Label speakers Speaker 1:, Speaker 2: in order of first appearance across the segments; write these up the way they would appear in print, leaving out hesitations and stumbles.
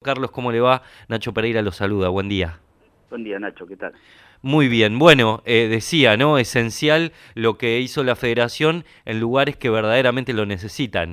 Speaker 1: Carlos, ¿cómo le va? Nacho Pereira lo saluda, buen día.
Speaker 2: Buen día, Nacho, ¿qué tal?
Speaker 1: Muy bien, bueno, decía, ¿no? Esencial lo que hizo la federación en lugares que verdaderamente lo necesitan.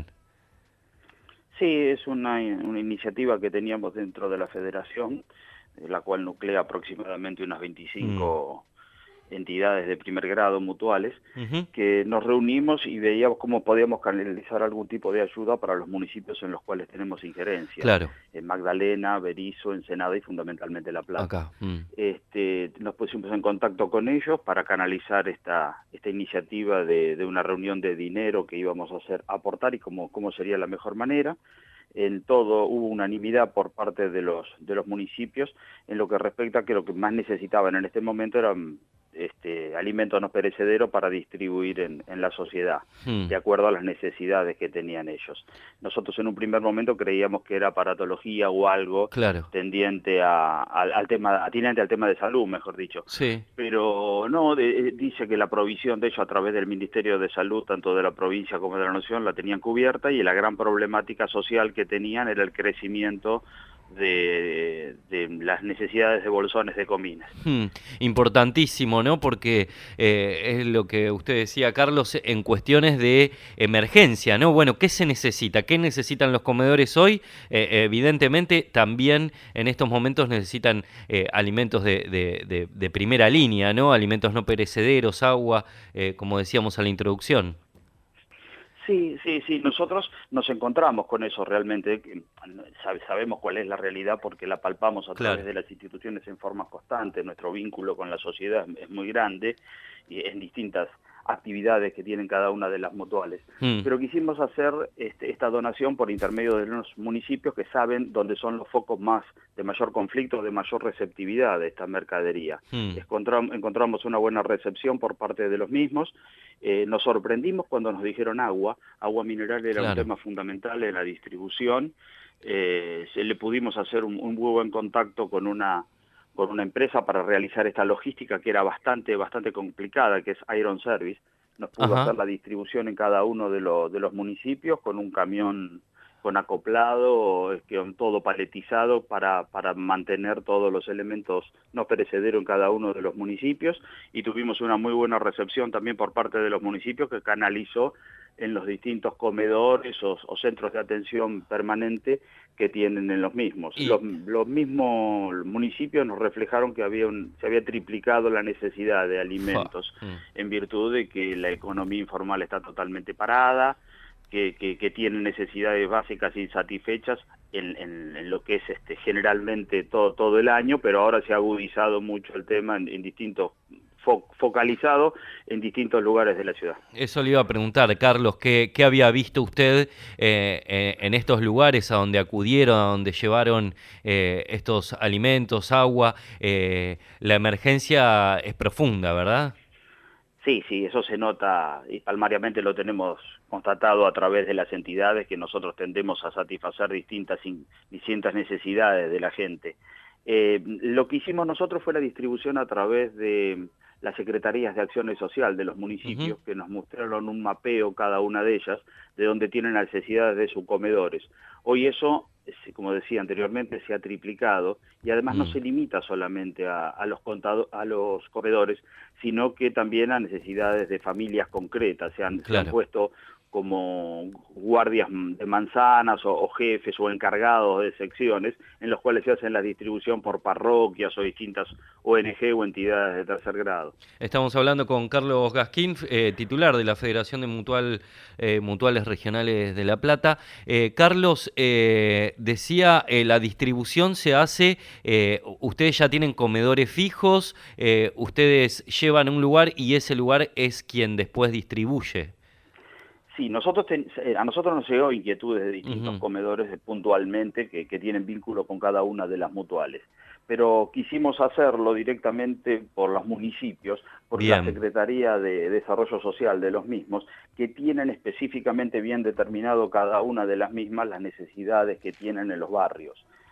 Speaker 2: Sí, es una iniciativa que teníamos dentro de la federación, la cual nuclea aproximadamente unas
Speaker 1: Mm,
Speaker 2: 25 entidades de primer grado mutuales,
Speaker 1: ujú,
Speaker 2: que nos reunimos y veíamos cómo podíamos canalizar algún tipo de ayuda para los municipios en los cuales tenemos injerencia,
Speaker 1: claro,
Speaker 2: en Magdalena, Berisso, Ensenada y fundamentalmente La Plata.
Speaker 1: acá.
Speaker 2: Nos pusimos en contacto con ellos para canalizar esta iniciativa de una reunión de dinero que íbamos a hacer, aportar y cómo sería la mejor manera. En todo hubo unanimidad por parte de los municipios en lo que respecta a que lo que más necesitaban en este momento eran alimentos no perecederos para distribuir en la sociedad,
Speaker 1: Mm,
Speaker 2: de acuerdo a las necesidades que tenían ellos. Nosotros en un primer momento creíamos que era aparatología o algo
Speaker 1: claro,
Speaker 2: tendiente al tema, atinente al tema de salud, mejor dicho.
Speaker 1: sí.
Speaker 2: Pero no, dice que la provisión de ellos a través del Ministerio de Salud, tanto de la provincia como de la Nación, la tenían cubierta y la gran problemática social que tenían era el crecimiento de las necesidades de bolsones de comidas.
Speaker 1: Hmm, Importantísimo, ¿no? Porque es lo que usted decía, Carlos, en cuestiones de emergencia, ¿no? Bueno, ¿qué se necesita? ¿Qué necesitan los comedores hoy? Evidentemente, también en estos momentos necesitan alimentos de primera línea, ¿no? Alimentos no perecederos, agua, como decíamos a la introducción.
Speaker 2: Sí, sí, sí, nosotros nos encontramos con eso realmente, sabemos cuál es la realidad porque la palpamos a través
Speaker 1: Claro.
Speaker 2: de las instituciones en forma constante, nuestro vínculo con la sociedad es muy grande y en distintas actividades que tienen cada una de las mutuales.
Speaker 1: Hmm,
Speaker 2: Pero quisimos hacer esta donación por intermedio de los municipios que saben dónde son los focos más de mayor conflicto, de mayor receptividad de esta mercadería.
Speaker 1: hmm,
Speaker 2: Encontramos una buena recepción por parte de los mismos. Nos sorprendimos cuando nos dijeron agua mineral era un
Speaker 1: claro.
Speaker 2: tema fundamental en la distribución. Se le pudimos hacer un muy buen contacto con una empresa para realizar esta logística que era bastante complicada, que es Iron Service. Nos pudo hacer
Speaker 1: Ajá.
Speaker 2: la distribución en cada uno de los municipios con un camión con acoplado, con todo paletizado para mantener todos los elementos no perecederos en cada uno de los municipios, y tuvimos una muy buena recepción también por parte de los municipios que canalizó en los distintos comedores o centros de atención permanente que tienen en los mismos.
Speaker 1: Y,
Speaker 2: Los mismos municipios nos reflejaron que se había triplicado la necesidad de
Speaker 1: fa,
Speaker 2: alimentos
Speaker 1: hmm.
Speaker 2: en virtud de que la economía informal está totalmente parada, que tienen necesidades básicas insatisfechas en lo que es generalmente todo el año, pero ahora se ha agudizado mucho el tema en distintos, focalizado en distintos lugares de la ciudad.
Speaker 1: Eso le iba a preguntar, Carlos, ¿qué había visto usted en estos lugares a donde acudieron, a donde llevaron estos alimentos, agua? La emergencia es profunda, ¿verdad?
Speaker 2: Sí, sí, eso se nota y palmariamente lo tenemos constatado a través de las entidades que nosotros tendemos a satisfacer distintas necesidades de la gente. Lo que hicimos nosotros fue la distribución a través de las secretarías de acciones social de los
Speaker 1: Ujú,
Speaker 2: municipios que nos mostraron un mapeo cada una de ellas de donde tienen necesidades de sus comedores. Hoy eso, como decía anteriormente, se ha triplicado y además no
Speaker 1: mm,
Speaker 2: se limita solamente a los comedores, sino que también a necesidades de familias concretas. Se han
Speaker 1: claro.
Speaker 2: puesto como guardias de manzanas o jefes o encargados de secciones en los cuales se hacen la distribución por parroquias o distintas ONG o entidades de tercer grado.
Speaker 1: Estamos hablando con Carlos Gasquín, titular de la Federación de Mutuales Regionales de La Plata. Carlos, decía, la distribución se hace, ustedes ya tienen comedores fijos, ustedes llevan a un lugar y ese lugar es quien después distribuye.
Speaker 2: Sí, a nosotros nos llegó inquietudes de distintos
Speaker 1: Ujú,
Speaker 2: comedores puntualmente que tienen vínculo con cada una de las mutuales, pero quisimos hacerlo directamente por los municipios, por la
Speaker 1: bien,
Speaker 2: Secretaría de Desarrollo Social de los mismos, que tienen específicamente bien determinado cada una de las mismas las necesidades que tienen en los barrios.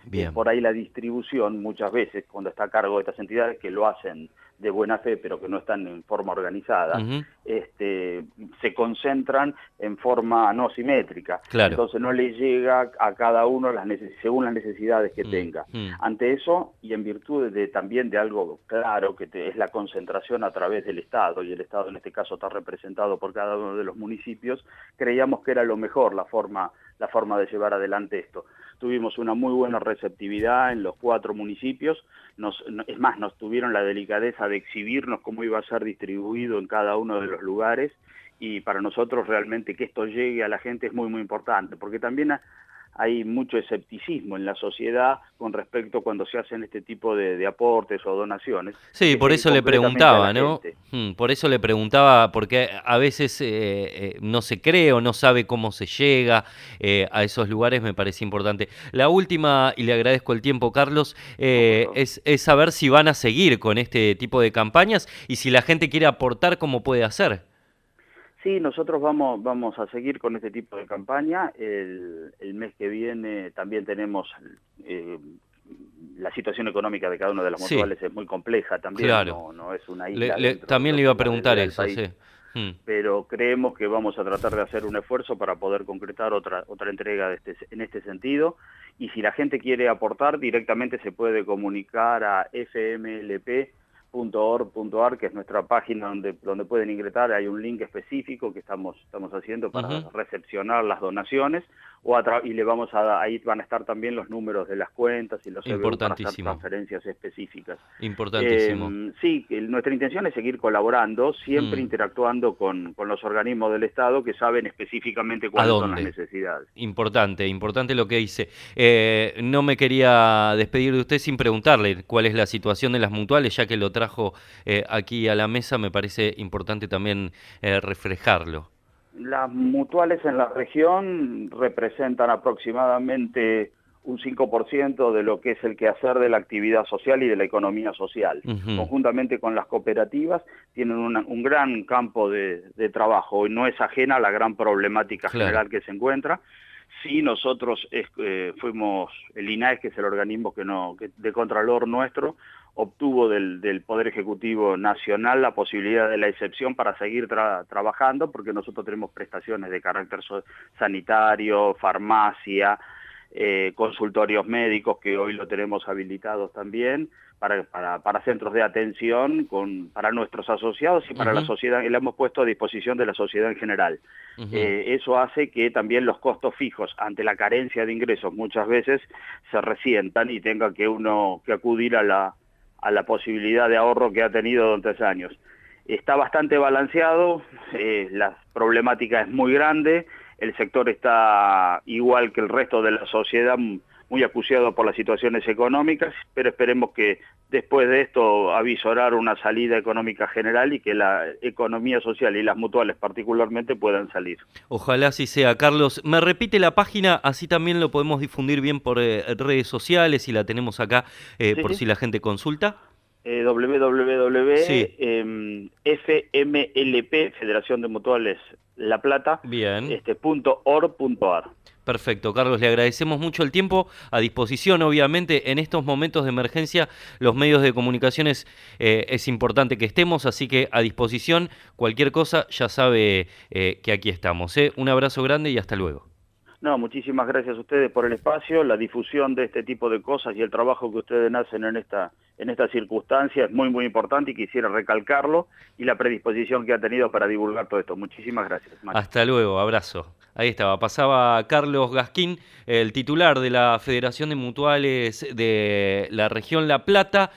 Speaker 1: Bien.
Speaker 2: Por ahí la distribución, muchas veces, cuando está a cargo de estas entidades que lo hacen de buena fe, pero que no están en forma organizada,
Speaker 1: Ujú.
Speaker 2: se concentran en forma no simétrica.
Speaker 1: Claro.
Speaker 2: Entonces no le llega a cada uno según las necesidades que
Speaker 1: Mm,
Speaker 2: tenga.
Speaker 1: mm.
Speaker 2: Ante eso, y en virtud también de algo claro, que es la concentración a través del Estado, y el Estado en este caso está representado por cada uno de los municipios, creíamos que era lo mejor la forma de llevar adelante esto. Tuvimos una muy buena receptividad en los 4 municipios, es más, nos tuvieron la delicadeza de exhibirnos cómo iba a ser distribuido en cada uno de los lugares, y para nosotros realmente que esto llegue a la gente es muy, muy importante, porque también hay mucho escepticismo en la sociedad con respecto cuando se hacen este tipo de aportes o donaciones,
Speaker 1: Sí,
Speaker 2: que
Speaker 1: por
Speaker 2: llegue
Speaker 1: eso le
Speaker 2: concretamente a la
Speaker 1: preguntaba, ¿no?
Speaker 2: gente.
Speaker 1: Por eso le preguntaba, porque a veces no se cree o no sabe cómo se llega a esos lugares, me parece importante. La última, y le agradezco el tiempo, Carlos,
Speaker 2: No, por favor.
Speaker 1: es saber si van a seguir con este tipo de campañas y si la gente quiere aportar, ¿cómo puede hacer?
Speaker 2: Sí, nosotros vamos a seguir con este tipo de campaña. El mes que viene también tenemos, eh, la situación económica de cada una de las
Speaker 1: Sí,
Speaker 2: mutuales es muy compleja también,
Speaker 1: claro.
Speaker 2: no es una isla dentro de
Speaker 1: También
Speaker 2: lo
Speaker 1: le
Speaker 2: que
Speaker 1: iba a
Speaker 2: es la
Speaker 1: preguntar
Speaker 2: realidad del
Speaker 1: eso,
Speaker 2: país,
Speaker 1: sí. Mm.
Speaker 2: pero creemos que vamos a tratar de hacer un esfuerzo para poder concretar otra entrega en este sentido. Y si la gente quiere aportar, directamente se puede comunicar a fmlp.org.ar, que es nuestra página donde pueden ingresar. Hay un link específico que estamos haciendo para
Speaker 1: Ujú.
Speaker 2: recepcionar las donaciones, y ahí van a estar también los números de las cuentas y los CBU para hacer
Speaker 1: Importantísimo,
Speaker 2: transferencias específicas.
Speaker 1: importantísimo.
Speaker 2: Sí, nuestra intención es seguir colaborando, siempre
Speaker 1: Mm.
Speaker 2: interactuando con los organismos del Estado que saben específicamente
Speaker 1: ¿A
Speaker 2: cuáles son las
Speaker 1: dónde?
Speaker 2: necesidades.
Speaker 1: Importante, importante lo que dice. No me quería despedir de usted sin preguntarle cuál es la situación de las mutuales, ya que lo trajo aquí a la mesa, me parece importante también reflejarlo.
Speaker 2: Las mutuales en la región representan aproximadamente un 5% de lo que es el quehacer de la actividad social y de la economía social.
Speaker 1: Ujú.
Speaker 2: Conjuntamente con las cooperativas tienen un gran campo de trabajo y no es ajena a la gran problemática
Speaker 1: Claro.
Speaker 2: general que se encuentra. Sí, nosotros fuimos, el INAES, que es el organismo de Contralor nuestro, obtuvo del Poder Ejecutivo Nacional la posibilidad de la excepción para seguir trabajando, porque nosotros tenemos prestaciones de carácter sanitario, farmacia, consultorios médicos, que hoy lo tenemos habilitados también, para centros de atención para nuestros asociados y para la
Speaker 1: Ujú,
Speaker 2: sociedad, y la hemos puesto a disposición de la sociedad en general.
Speaker 1: ujú.
Speaker 2: Eso hace que también los costos fijos, ante la carencia de ingresos, muchas veces se resientan y tenga que uno que acudir a la posibilidad de ahorro que ha tenido durante años. Está bastante balanceado, la problemática es muy grande, el sector está igual que el resto de la sociedad, muy acuciado por las situaciones económicas, pero esperemos que después de esto avisorar una salida económica general y que la economía social y las mutuales particularmente puedan salir.
Speaker 1: Ojalá así sea, Carlos. ¿Me repite la página? Así también lo podemos difundir bien por redes sociales y la tenemos acá
Speaker 2: Sí,
Speaker 1: por
Speaker 2: sí.
Speaker 1: si la gente consulta. Sí,
Speaker 2: www.fmlp, Federación de Mutuales La Plata,
Speaker 1: bien.
Speaker 2: .org.ar.
Speaker 1: Perfecto, Carlos, le agradecemos mucho el tiempo a disposición, obviamente, en estos momentos de emergencia, los medios de comunicaciones es importante que estemos, así que a disposición, cualquier cosa, ya sabe que aquí estamos. Un abrazo grande y hasta luego.
Speaker 2: No, muchísimas gracias a ustedes por el espacio, la difusión de este tipo de cosas y el trabajo que ustedes hacen en esta circunstancia es muy, muy importante, y quisiera recalcarlo, y la predisposición que ha tenido para divulgar todo esto. Muchísimas gracias, Macho.
Speaker 1: Hasta luego, abrazo. Ahí estaba, pasaba Carlos Gasquín, el titular de la Federación de Mutuales de la región La Plata.